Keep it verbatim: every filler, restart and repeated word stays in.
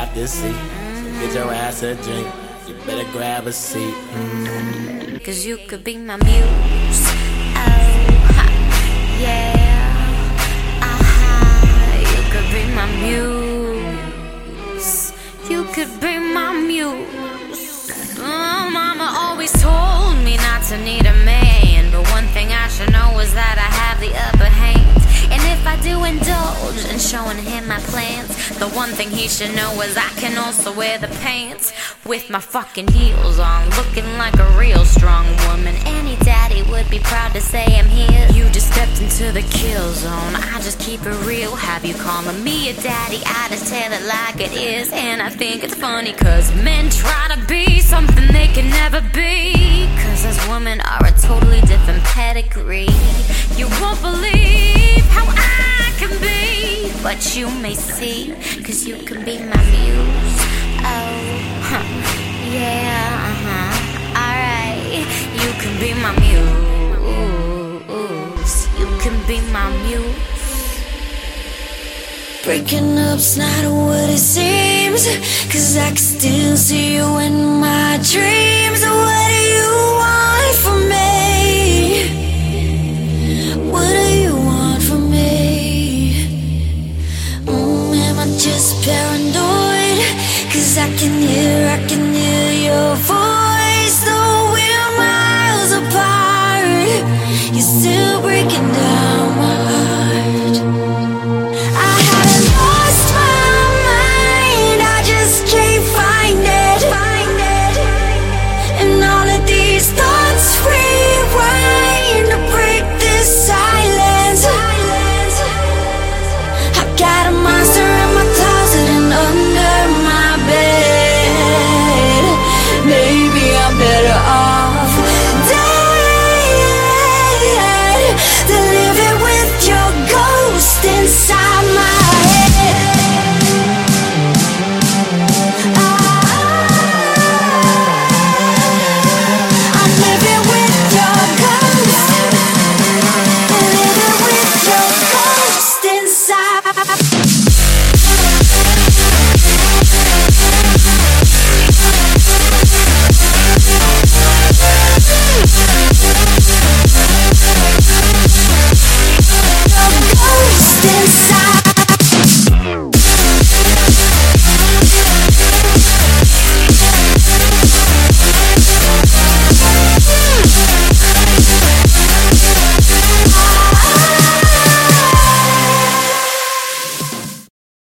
have this seat. So get your ass a drink. You better grab a seat. Mm-hmm. Cause you could be my muse. Oh, ha, yeah. Uh-huh. You could be my muse. You could be my muse. Oh, mama always told me not to need a man, but one thing I should know is that I have the upper hand. And if I do indulge in showing him my plans, the one thing he should know is I can also wear the pants with my fucking heels on, looking like a real strong woman. Any daddy would be proud to say I'm here. You just stepped into the kill zone. I just keep it real. Have you calling me a daddy? I just tell it like it is. And I think it's funny cause men try to be something they can never be, cause us women are a totally different pedigree. You won't believe how I can be, but you may see, cause you can be my muse. Oh, huh, yeah, uh-huh, alright. You can be my muse. You can be my muse. Breaking up's not what it seems, cause I can still see you in my dreams. What do you want from me? What do you want from me? Mm, am I just paranoid? Cause I can hear, I can hear your voice.